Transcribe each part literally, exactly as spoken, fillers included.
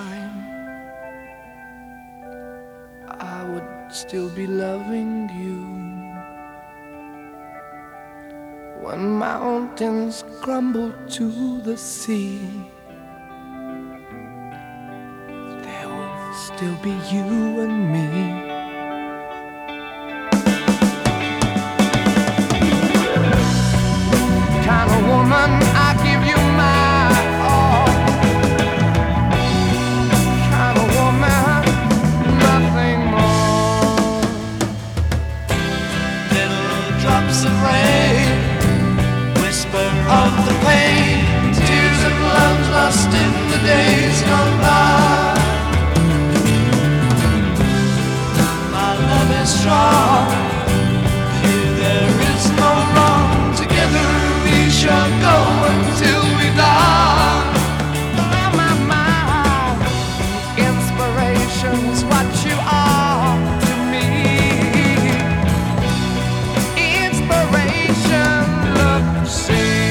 time, I would still be loving you. When mountains crumble to the sea, there will still be you and me. Kind of woman, I give you my all. Kind of woman, nothing more. Little drops of rain, whisper of the pain, tears of love lost in the days gone by. My love is strong, here there is no wrong. Together we shall go until we die. Oh my, my, inspiration's what you are to me. Inspiration, look, see.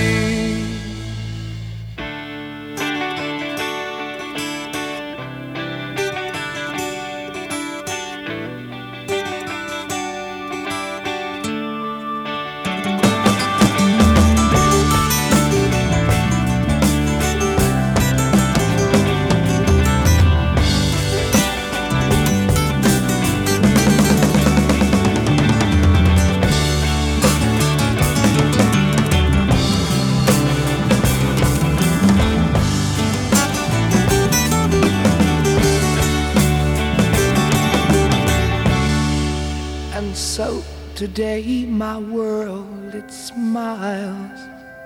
And so today my world, it smiles.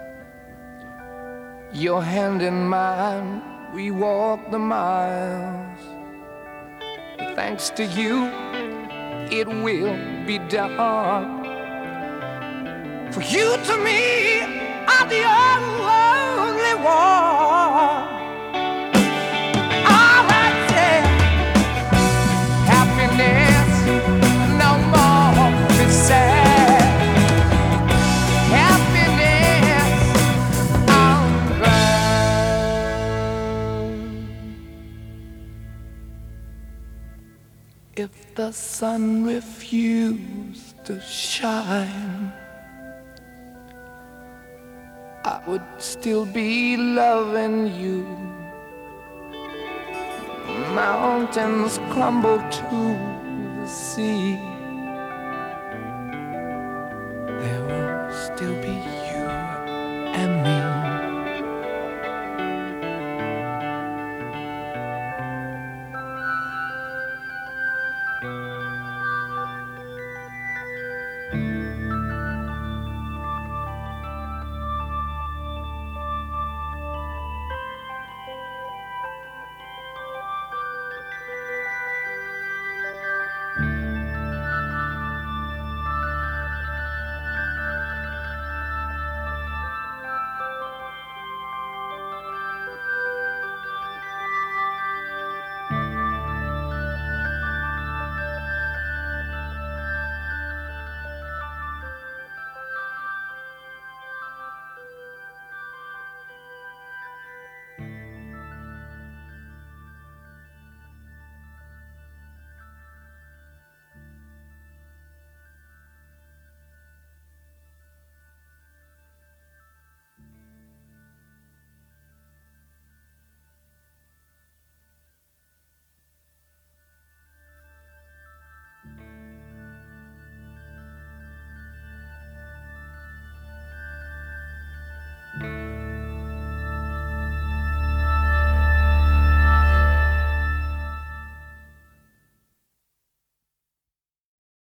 Your hand in mine, we walk the miles. Thanks to you, it will be done. For you to me are the only one. All right, yeah. Happiness, no more be sad. Happiness, I'm glad. If the sun refused to shine, I would still be loving you. Mountains crumble to the sea.